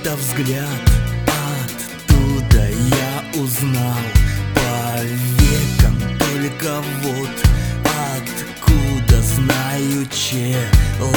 это взгляд, оттуда я узнал. По векам только вот откуда знаю человека.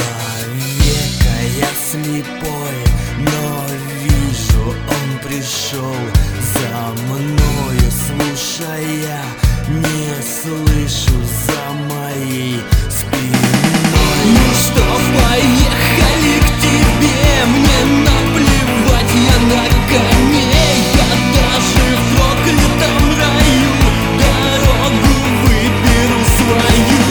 Я слепой, но вижу, он пришел за мною, слушая, не слышу за моей спиной. Ну что, поехали к тебе, мне наплевать, я на коне. Я даже в проклятом раю дорогу выберу свою.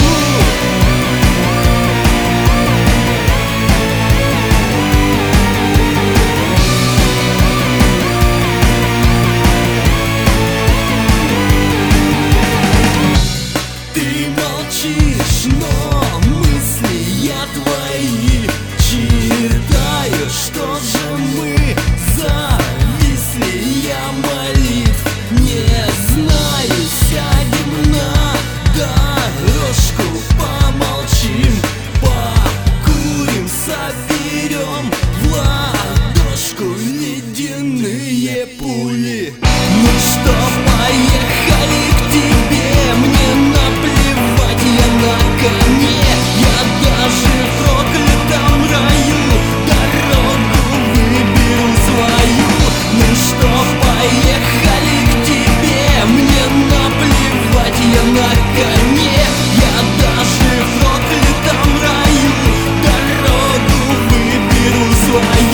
Но мысли я твои читаю, что же мы зависли, я молитв не знаю. Сядем на дорожку, помолчим, покурим, соберем в ладошку ледяные пули. Ну что, поехали к тебе, мне наплевать, я на коне. Я даже в проклятом раю дорогу выберу свою. Ну что, поехали к тебе, мне наплевать, я на коне. Я даже в проклятом раю дорогу выберу свою.